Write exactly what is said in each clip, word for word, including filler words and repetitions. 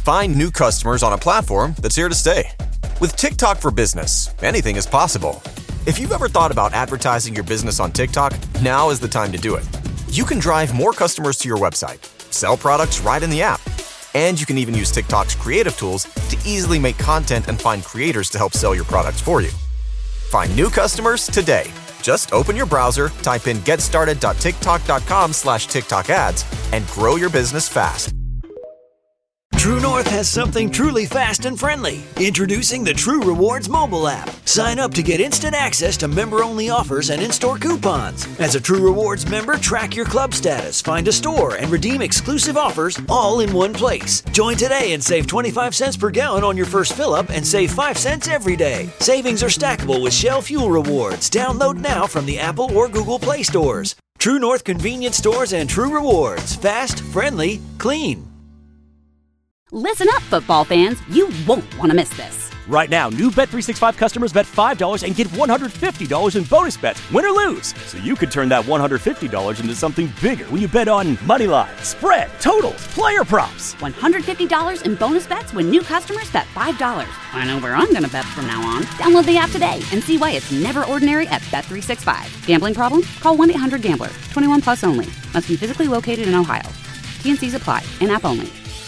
Find new customers on a platform that's here to stay. With TikTok for Business, anything is possible. If you've ever thought about advertising your business on TikTok, now is the time to do it. You can drive more customers to your website, sell products right in the app, and you can even use TikTok's creative tools to easily make content and find creators to help sell your products for you. Find new customers today. Just open your browser, type in getstarted.tiktok.com slash TikTok ads, and grow your business fast. True North has something truly fast and friendly. Introducing the True Rewards mobile app. Sign up to get instant access to member-only offers and in-store coupons. As a True Rewards member, track your club status, find a store, and redeem exclusive offers all in one place. Join today and save twenty-five cents per gallon on your first fill-up and save five cents every day. Savings are stackable with Shell Fuel Rewards. Download now from the Apple or Google Play stores. True North Convenience Stores and True Rewards. Fast, friendly, clean. Listen up, football fans. You won't want to miss this. Right now, new Bet three sixty-five customers bet five dollars and get one hundred fifty dollars in bonus bets, win or lose. So you could turn that one hundred fifty dollars into something bigger when you bet on money line, spread, totals, player props. one hundred fifty dollars in bonus bets when new customers bet five dollars. I know where I'm going to bet from now on. Download the app today and see why it's never ordinary at Bet three sixty-five. Gambling problem? Call one eight hundred gambler. twenty-one plus only. Must be physically located in Ohio. T and C's apply. In-app only.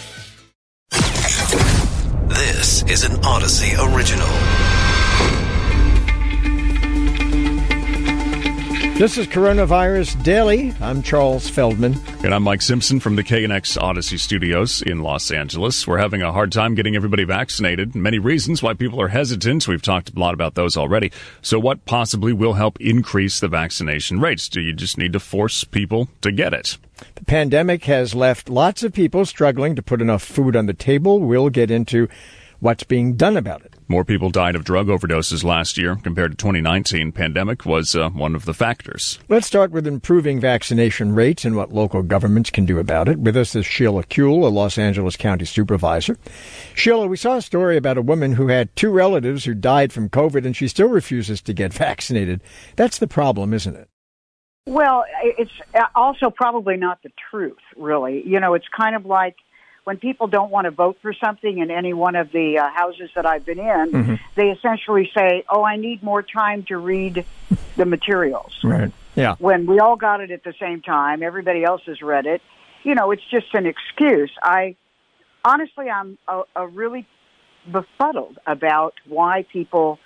This is an Odyssey original. This is Coronavirus Daily. I'm Charles Feldman. And I'm Mike Simpson from the K N X Odyssey Studios in Los Angeles. We're having a hard time getting everybody vaccinated. Many reasons why people are hesitant. We've talked a lot about those already. So what possibly will help increase the vaccination rates? Do you just need to force people to get it? The pandemic has left lots of people struggling to put enough food on the table. We'll get into what's being done about it. More people died of drug overdoses last year compared to twenty nineteen. Pandemic was uh, one of the factors. Let's start with improving vaccination rates and what local governments can do about it. With us is Sheila Kuehl, a Los Angeles County supervisor. Sheila, we saw a story about a woman who had two relatives who died from COVID, and she still refuses to get vaccinated. That's the problem, isn't it? Well, it's also probably not the truth, really. You know, it's kind of like when people don't want to vote for something in any one of the uh, houses that I've been in, mm-hmm. they essentially say, oh, I need more time to read the materials. Right, yeah. When we all got it at the same time, everybody else has read it. You know, it's just an excuse. I honestly, I'm a, a really befuddled about why people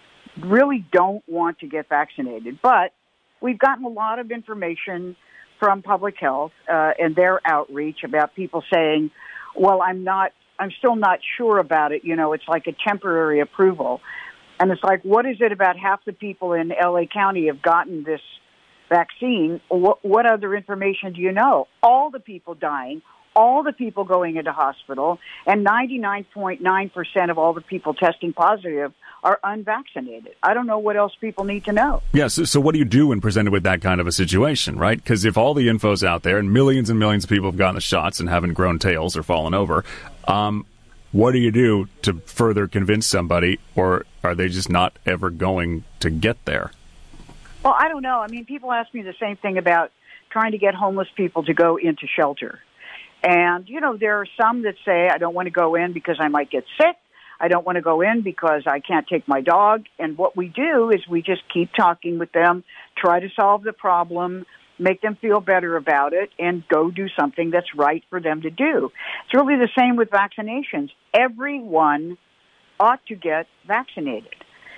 really don't want to get vaccinated. But we've gotten a lot of information from public health uh, and their outreach about people saying, well, I'm not, I'm still not sure about it. You know, it's like a temporary approval. And it's like, what is it about half the people in L A County have gotten this vaccine? What, what other information do you know? All the people dying, all the people going into hospital, and ninety-nine point nine percent of all the people testing positive are unvaccinated. I don't know what else people need to know. Yeah, so, so what do you do when presented with that kind of a situation, right? Because if all the info's out there and millions and millions of people have gotten the shots and haven't grown tails or fallen over, um, what do you do to further convince somebody, or are they just not ever going to get there? Well, I don't know. I mean, people ask me the same thing about trying to get homeless people to go into shelter. And, you know, there are some that say, I don't want to go in because I might get sick. I don't want to go in because I can't take my dog. And what we do is we just keep talking with them, try to solve the problem, make them feel better about it, and go do something that's right for them to do. It's really the same with vaccinations. Everyone ought to get vaccinated.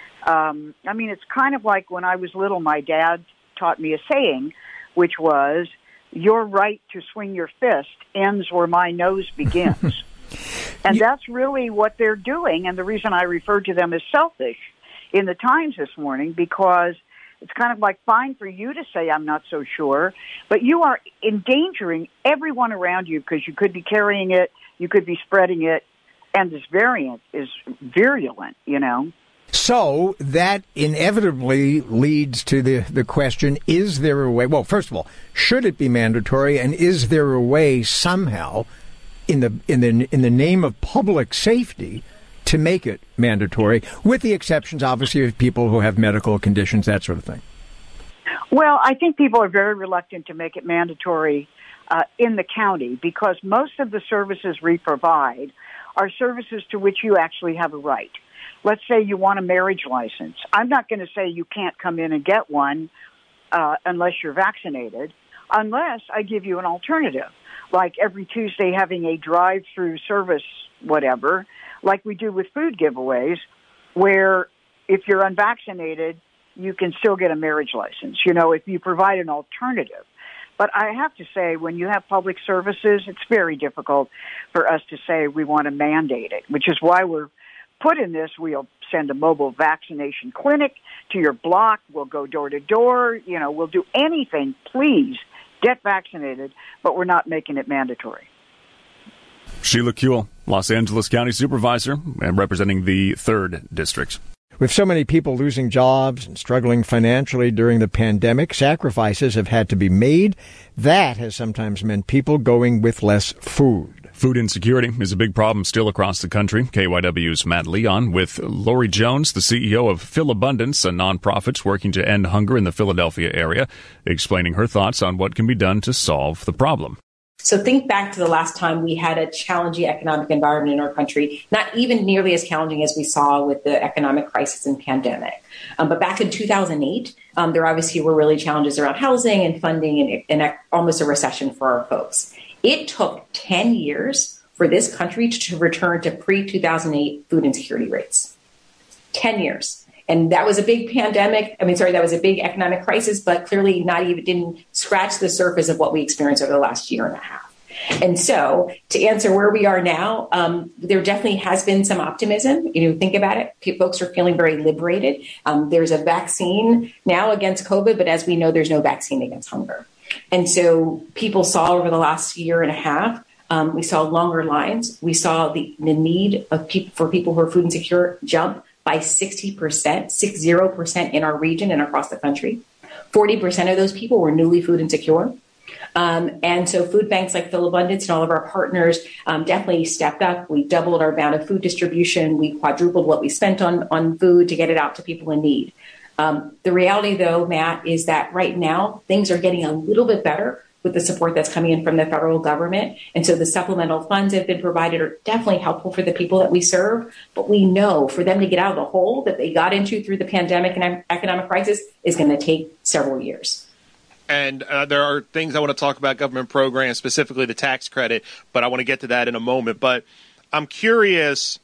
Um, I mean, it's kind of like when I was little, my dad taught me a saying, which was, your right to swing your fist ends where my nose begins. And that's really what they're doing, and the reason I referred to them as selfish in the Times this morning, because it's kind of like fine for you to say I'm not so sure, but you are endangering everyone around you because you could be carrying it, you could be spreading it, and this variant is virulent, you know. So that inevitably leads to the, the question, is there a way, well, first of all, should it be mandatory, and is there a way somehow in the in the in the name of public safety to make it mandatory, with the exceptions, obviously, of people who have medical conditions, that sort of thing? Well, I think people are very reluctant to make it mandatory uh, in the county because most of the services we provide are services to which you actually have a right. Let's say you want a marriage license. I'm not going to say you can't come in and get one uh, unless you're vaccinated, unless I give you an alternative, like every Tuesday having a drive-through service, whatever, like we do with food giveaways, where if you're unvaccinated, you can still get a marriage license, you know, if you provide an alternative. But I have to say, when you have public services, it's very difficult for us to say we want to mandate it, which is why we're put in this. We'll send a mobile vaccination clinic to your block. We'll go door to door. You know, we'll do anything. Please get vaccinated, but we're not making it mandatory. Sheila Kuehl, Los Angeles County Supervisor and representing the third District. With so many people losing jobs and struggling financially during the pandemic, sacrifices have had to be made. That has sometimes meant people going with less food. Food insecurity is a big problem still across the country. K Y W's Matt Leon with Lori Jones, the C E O of Philabundance, a nonprofit working to end hunger in the Philadelphia area, explaining her thoughts on what can be done to solve the problem. So think back to the last time we had a challenging economic environment in our country, not even nearly as challenging as we saw with the economic crisis and pandemic. Um, but back in two thousand eight, um, there obviously were really challenges around housing and funding and, and almost a recession for our folks. It took ten years for this country to return to pre-two thousand eight food insecurity rates. ten years. And that was a big pandemic. I mean, sorry, that was a big economic crisis, but clearly not even didn't scratch the surface of what we experienced over the last year and a half. And so to answer where we are now, um, there definitely has been some optimism. You know, think about it. Folks are feeling very liberated. Um, there's a vaccine now against COVID, but as we know, there's no vaccine against hunger. And so people saw over the last year and a half, um, we saw longer lines. We saw the, the need of people for people who are food insecure jump by sixty percent, sixty percent in our region and across the country. forty percent of those people were newly food insecure. Um, and so food banks like Philabundance and all of our partners um, definitely stepped up. We doubled our amount of food distribution. We quadrupled what we spent on, on food to get it out to people in need. Um, the reality, though, Matt, is that right now things are getting a little bit better with the support that's coming in from the federal government. And so the supplemental funds that have been provided are definitely helpful for the people that we serve. But we know for them to get out of the hole that they got into through the pandemic and economic crisis is going to take several years. And uh, there are things I want to talk about, government programs, specifically the tax credit, but I want to get to that in a moment. But I'm curious,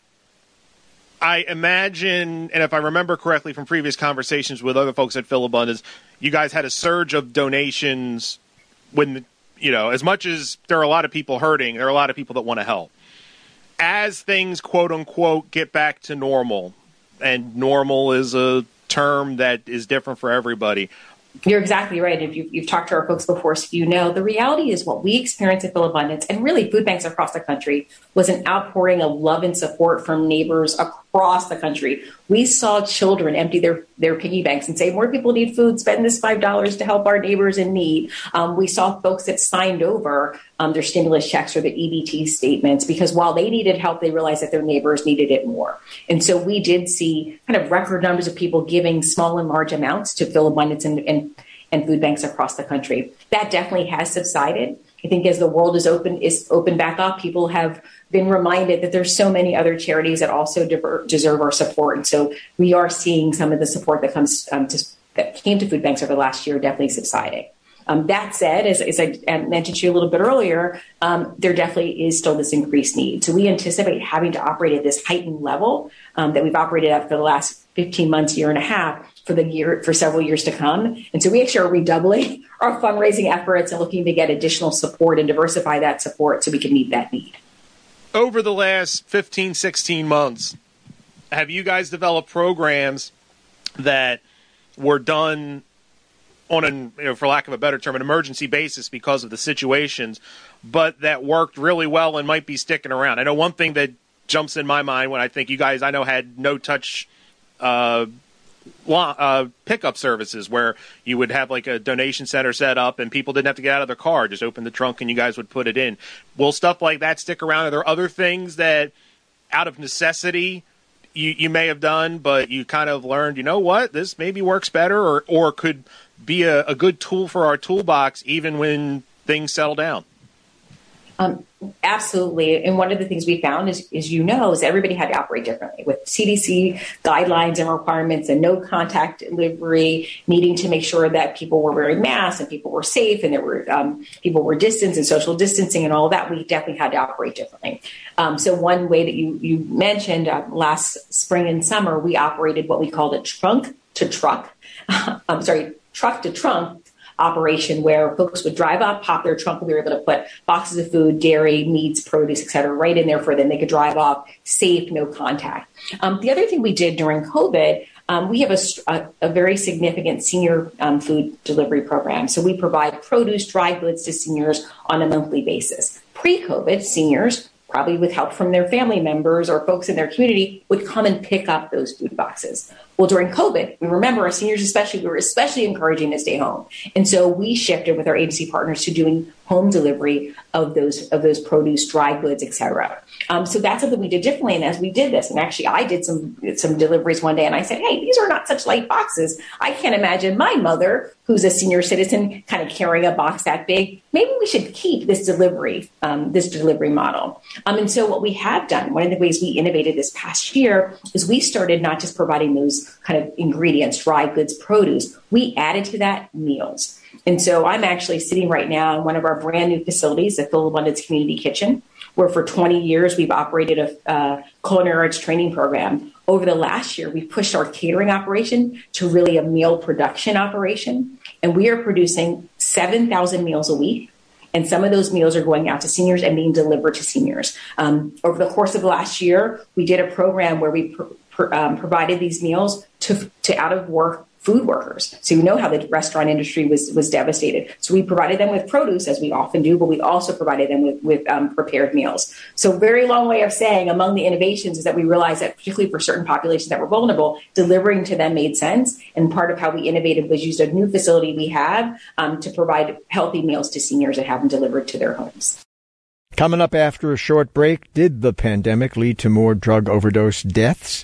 I imagine, and if I remember correctly from previous conversations with other folks at Philabundance, you guys had a surge of donations when, you know, as much as there are a lot of people hurting, there are a lot of people that want to help. As things, quote unquote, get back to normal, and normal is a term that is different for everybody. You're exactly right. If you've, you've talked to our folks before, so you know the reality is what we experienced at Philabundance and really food banks across the country was an outpouring of love and support from neighbors across the country. We saw children empty their, their piggy banks and say, more people need food, spend this five dollars to help our neighbors in need. Um, we saw folks that signed over um, their stimulus checks or the E B T statements because while they needed help, they realized that their neighbors needed it more. And so we did see kind of record numbers of people giving small and large amounts to Philabundance and, and, and food banks across the country. That definitely has subsided. I think as the world is open is open back up, people have been reminded that there's so many other charities that also dever, deserve our support. And so we are seeing some of the support that comes um, to, that came to food banks over the last year definitely subsiding. Um, that said, as, as I mentioned to you a little bit earlier, um, there definitely is still this increased need. So we anticipate having to operate at this heightened level um, that we've operated at for the last fifteen months, year and a half, for the year for several years to come. And so we actually are redoubling our fundraising efforts and looking to get additional support and diversify that support so we can meet that need. Over the last fifteen, sixteen months, have you guys developed programs that were done on an, you know, for lack of a better term, an emergency basis because of the situations, but that worked really well and might be sticking around? I know one thing that jumps in my mind when I think you guys, I know, had no-touch uh, uh, pickup services where you would have like a donation center set up and people didn't have to get out of their car, just open the trunk and you guys would put it in. Will stuff like that stick around? Are there other things that, out of necessity, you, you may have done, but you kind of learned, you know what, this maybe works better or, or could be a, a good tool for our toolbox even when things settle down? Um, absolutely. And one of the things we found is, is, you know, is everybody had to operate differently with C D C guidelines and requirements and no contact delivery, needing to make sure that people were wearing masks and people were safe and there were um, people were distanced and social distancing and all of that. We definitely had to operate differently. Um, so one way that you, you mentioned uh, last spring and summer, we operated what we called a trunk to truck. I'm sorry, truck to trunk operation, where folks would drive up, pop their trunk, and we were able to put boxes of food, dairy, meats, produce, et cetera, right in there for them. They could drive off, safe, no contact. Um, the other thing we did during COVID, um, we have a, a, a very significant senior um, food delivery program. So we provide produce, dry goods to seniors on a monthly basis. Pre-COVID, seniors, probably with help from their family members or folks in their community, would come and pick up those food boxes. Well, during COVID, we remember our seniors especially, we were especially encouraging to stay home. And so we shifted with our agency partners to doing home delivery of those of those produce, dry goods, et cetera. Um, so that's something we did differently. And as we did this, and actually I did some some deliveries one day, and I said, hey, these are not such light boxes. I can't imagine my mother, who's a senior citizen, kind of carrying a box that big. Maybe we should keep this delivery, um, this delivery model. Um, and so what we have done, one of the ways we innovated this past year, is we started not just providing those kind of ingredients, dry goods, produce. We added to that meals. And so I'm actually sitting right now in one of our brand new facilities, the Phil Abundance Community Kitchen, where for twenty years we've operated a uh, culinary arts training program. Over the last year, we've pushed our catering operation to really a meal production operation. And we are producing seven thousand meals a week. And some of those meals are going out to seniors and being delivered to seniors. Um, over the course of the last year, we did a program where we pr- pr- um, provided these meals to, to out-of-work food workers. So you know how the restaurant industry was was devastated. So we provided them with produce, as we often do, but we also provided them with, with um, prepared meals. So very long way of saying, among the innovations is that we realized that particularly for certain populations that were vulnerable, delivering to them made sense. And part of how we innovated was used a new facility we have um, to provide healthy meals to seniors and have them delivered to their homes. Coming up after a short break, did the pandemic lead to more drug overdose deaths?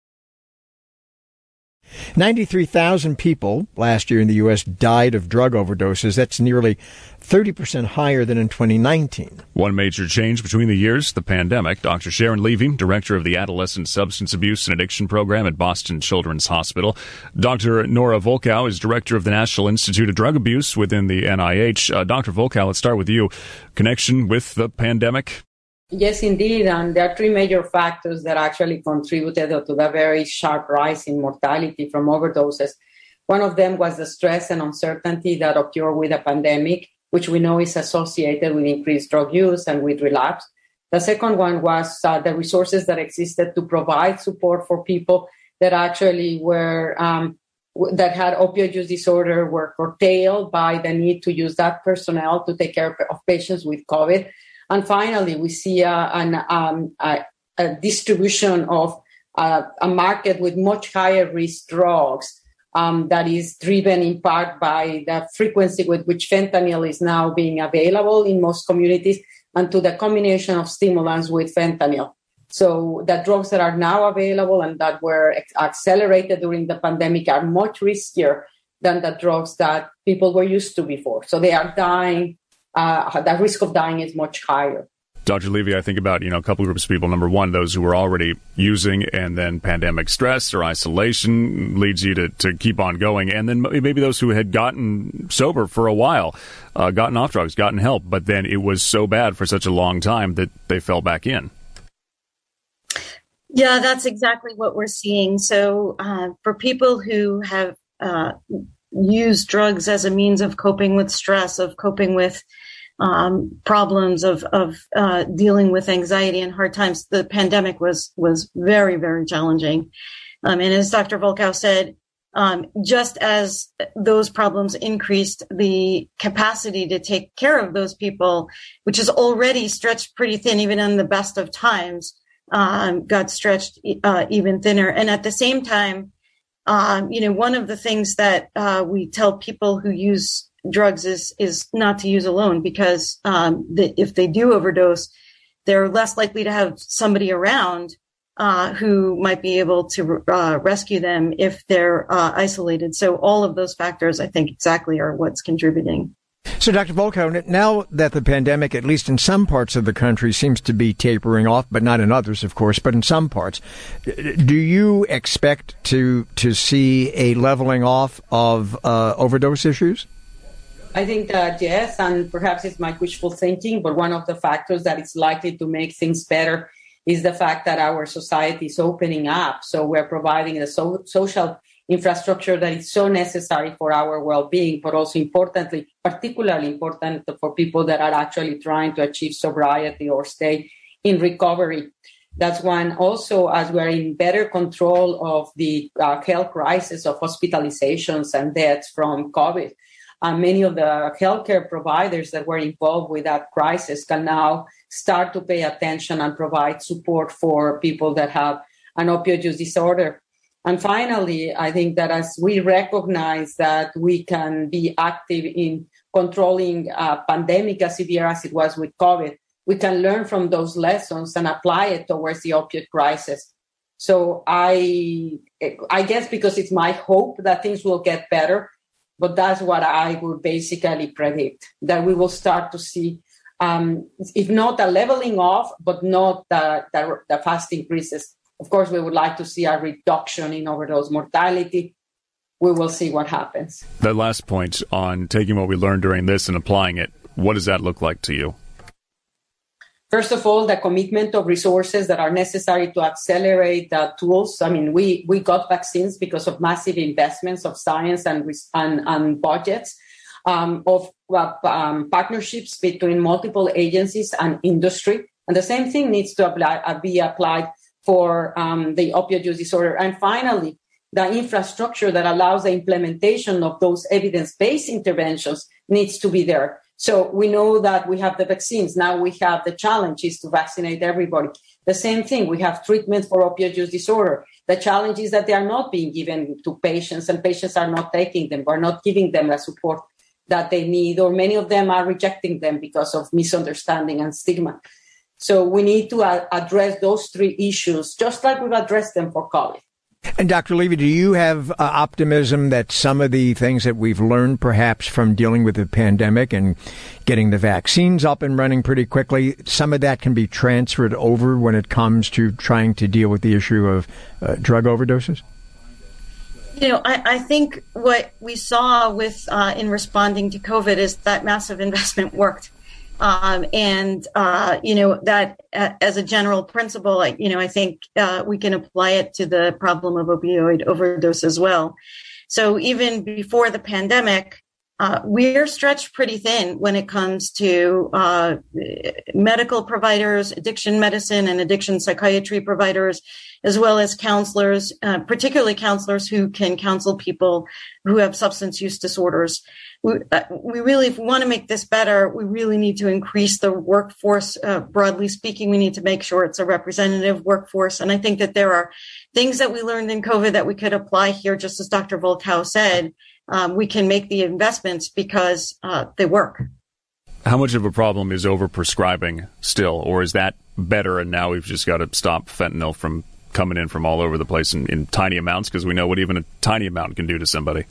ninety-three thousand people last year in the U S died of drug overdoses. That's nearly thirty percent higher than in twenty nineteen. One major change between the years, the pandemic. Doctor Sharon Levy, director of the Adolescent Substance Abuse and Addiction Program at Boston Children's Hospital. Doctor Nora Volkow is director of the National Institute of Drug Abuse within the N I H. Uh, Doctor Volkow, let's start with you. Connection with the pandemic? Yes, indeed. And there are three major factors that actually contributed to the very sharp rise in mortality from overdoses. One of them was the stress and uncertainty that occurred with the pandemic, which we know is associated with increased drug use and with relapse. The second one was uh, the resources that existed to provide support for people that actually were um, that had opioid use disorder were curtailed by the need to use that personnel to take care of patients with COVID. And finally, we see uh, an, um, a, a distribution of uh, a market with much higher risk drugs um, that is driven in part by the frequency with which fentanyl is now being available in most communities and to the combination of stimulants with fentanyl. So the drugs that are now available and that were ex- accelerated during the pandemic are much riskier than the drugs that people were used to before. So they are dying. Uh, the risk of dying is much higher. Doctor Levy, I think about, you know, a couple groups of people. Number one, those who were already using, and then pandemic stress or isolation leads you to, to keep on going. And then maybe those who had gotten sober for a while, uh, gotten off drugs, gotten help, but then it was so bad for such a long time that they fell back in. Yeah, that's exactly what we're seeing. So uh, for people who have uh, used drugs as a means of coping with stress, of coping with um, problems, of of uh, dealing with anxiety and hard times, the pandemic was was very, very challenging. Um, and as Doctor Volkow said, um, just as those problems increased, the capacity to take care of those people, which is already stretched pretty thin, even in the best of times, um, got stretched uh, even thinner. And at the same time, um, you know, one of the things that uh, we tell people who use drugs is is not to use alone, because um, the, if they do overdose, they're less likely to have somebody around uh, who might be able to uh, rescue them if they're uh, isolated. So all of those factors, I think, exactly are what's contributing. So, Doctor Volkow, now that the pandemic, at least in some parts of the country, seems to be tapering off, but not in others, of course, but in some parts, do you expect to to see a leveling off of uh, overdose issues? I think that yes, and perhaps it's my wishful thinking, but one of the factors that is likely to make things better is the fact that our society is opening up. So we're providing the so- social infrastructure that is so necessary for our well-being, but also importantly, particularly important for people that are actually trying to achieve sobriety or stay in recovery. That's one. Also, as we're in better control of the uh, health crisis of hospitalizations and deaths from COVID, uh, many of the healthcare providers that were involved with that crisis can now start to pay attention and provide support for people that have an opioid use disorder. And finally, I think that as we recognize that we can be active in controlling a pandemic as severe as it was with COVID, we can learn from those lessons and apply it towards the opioid crisis. So I, I guess because it's my hope that things will get better, but that's what I would basically predict, that we will start to see, um, if not a leveling off, but not the, the, the fast increases. Of course, we would like to see a reduction in overdose mortality. We will see what happens. That last point on taking what we learned during this and applying it, what does that look like to you? First of all, the commitment of resources that are necessary to accelerate the tools. I mean, we, we got vaccines because of massive investments of science and, and, and budgets, um, of uh, um, partnerships between multiple agencies and industry. And the same thing needs to apply, uh, be applied for um, the opioid use disorder. And finally, the infrastructure that allows the implementation of those evidence-based interventions needs to be there. So we know that we have the vaccines. Now we have the challenge is to vaccinate everybody. The same thing, we have treatment for opioid use disorder. The challenge is that they are not being given to patients and patients are not taking them. We're not giving them the support that they need, or many of them are rejecting them because of misunderstanding and stigma. So we need to uh, address those three issues, just like we've addressed them for COVID. And Doctor Levy, do you have uh, optimism that some of the things that we've learned perhaps from dealing with the pandemic and getting the vaccines up and running pretty quickly, some of that can be transferred over when it comes to trying to deal with the issue of uh, drug overdoses? You know, I, I think what we saw with uh, in responding to COVID is that massive investment worked. Um, and, uh, you know, that uh, as a general principle, like, you know, I think uh, we can apply it to the problem of opioid overdose as well. So even before the pandemic, uh, we're stretched pretty thin when it comes to uh, medical providers, addiction medicine and addiction psychiatry providers, as well as counselors, uh, particularly counselors who can counsel people who have substance use disorders. We, uh, we really, if we want to make this better, we really need to increase the workforce. Uh, broadly speaking, we need to make sure it's a representative workforce. And I think that there are things that we learned in COVID that we could apply here, just as Doctor Volkow said. Um, we can make the investments because uh, they work. How much of a problem is overprescribing still, or is that better and now we've just got to stop fentanyl from coming in from all over the place in, in tiny amounts, because we know what even a tiny amount can do to somebody?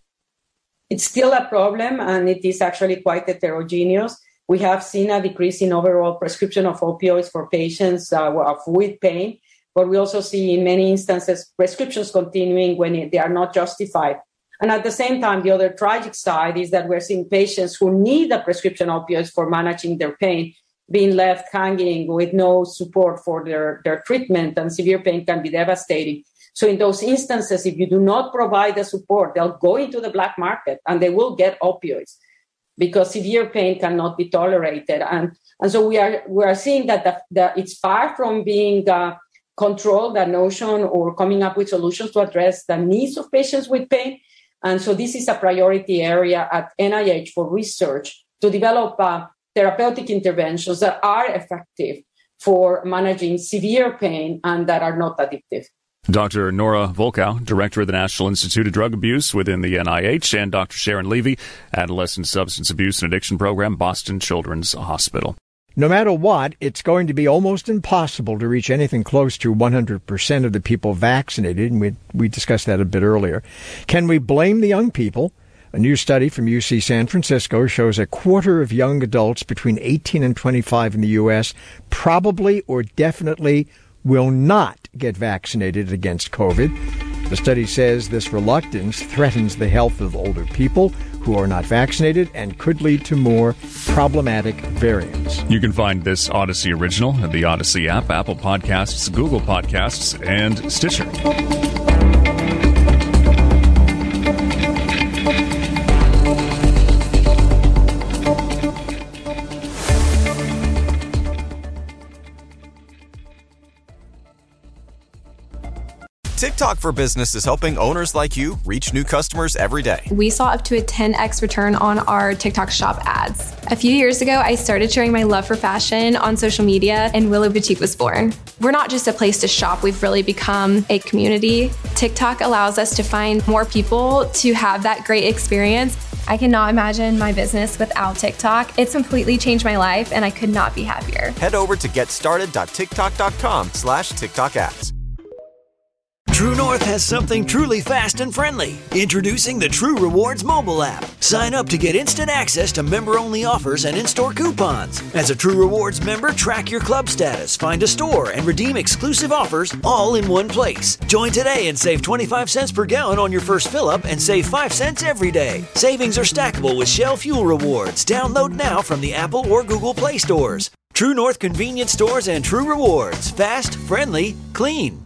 It's still a problem, and it is actually quite heterogeneous. We have seen a decrease in overall prescription of opioids for patients uh, with pain, but we also see in many instances prescriptions continuing when it, they are not justified. And at the same time, the other tragic side is that we're seeing patients who need a prescription opioids for managing their pain being left hanging with no support for their, their treatment, and severe pain can be devastating. So in those instances, if you do not provide the support, they'll go into the black market and they will get opioids because severe pain cannot be tolerated. And, and so we are we are seeing that the, the, it's far from being uh, controlled, that notion, or coming up with solutions to address the needs of patients with pain. And so this is a priority area at N I H for research to develop uh, therapeutic interventions that are effective for managing severe pain and that are not addictive. Doctor Nora Volkow, Director of the National Institute of Drug Abuse within the N I H, and Doctor Sharon Levy, Adolescent Substance Abuse and Addiction Program, Boston Children's Hospital. No matter what, it's going to be almost impossible to reach anything close to one hundred percent of the people vaccinated, and we we discussed that a bit earlier. Can we blame the young people A new study from U C San Francisco shows a quarter of young adults between eighteen and twenty-five in the U S probably or definitely will not get vaccinated against COVID. The study says this reluctance threatens the health of older people who are not vaccinated and could lead to more problematic variants. You can find this Odyssey original at the Odyssey app, Apple Podcasts, Google Podcasts, and Stitcher. TikTok for Business is helping owners like you reach new customers every day. We saw up to a ten x return on our TikTok shop ads. A few years ago, I started sharing my love for fashion on social media, and Willow Boutique was born. We're not just a place to shop, we've really become a community. TikTok allows us to find more people to have that great experience. I cannot imagine my business without TikTok. It's completely changed my life, and I could not be happier. Head over to getstarted.tiktok.com slash TikTok ads. True North has something truly fast and friendly. Introducing the True Rewards mobile app. Sign up to get instant access to member-only offers and in-store coupons. As a True Rewards member, track your club status, find a store, and redeem exclusive offers all in one place. Join today and save twenty-five cents per gallon on your first fill-up and save five cents every day. Savings are stackable with Shell Fuel Rewards. Download now from the Apple or Google Play stores. True North convenience stores and True Rewards. Fast, friendly, clean.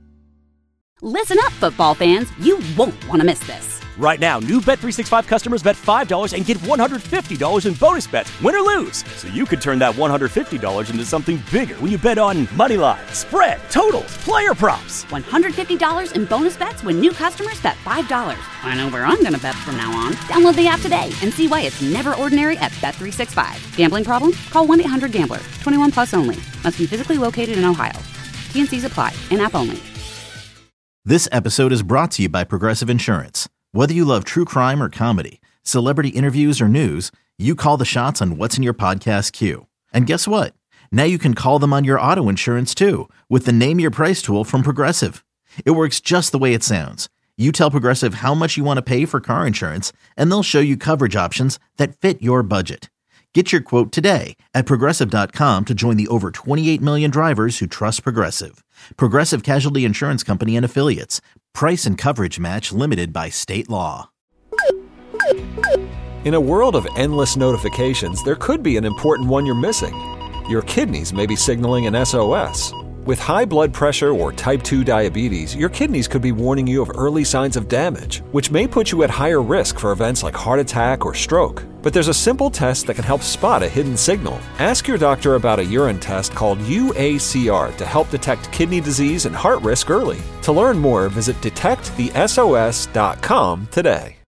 Listen up, football fans. You won't want to miss this. Right now, new Bet three sixty-five customers bet five dollars and get one hundred fifty dollars in bonus bets, win or lose. So you could turn that one hundred fifty dollars into something bigger when you bet on money line, spread, totals, player props. one hundred fifty dollars in bonus bets when new customers bet five dollars. I know where I'm going to bet from now on. Download the app today and see why it's never ordinary at Bet three sixty-five. Gambling problem? Call one eight hundred gambler. twenty-one plus only. Must be physically located in Ohio. T N Cs apply. In-app only. This episode is brought to you by Progressive Insurance. Whether you love true crime or comedy, celebrity interviews or news, you call the shots on what's in your podcast queue. And guess what? Now you can call them on your auto insurance too with the Name Your Price tool from Progressive. It works just the way it sounds. You tell Progressive how much you want to pay for car insurance, and they'll show you coverage options that fit your budget. Get your quote today at Progressive dot com to join the over twenty-eight million drivers who trust Progressive. Progressive Casualty Insurance Company and Affiliates. Price and coverage match limited by state law. In a world of endless notifications, there could be an important one you're missing. Your kidneys may be signaling an S O S. With high blood pressure or type two diabetes, your kidneys could be warning you of early signs of damage, which may put you at higher risk for events like heart attack or stroke. But there's a simple test that can help spot a hidden signal. Ask your doctor about a urine test called U A C R to help detect kidney disease and heart risk early. To learn more, visit detect the S O S dot com today.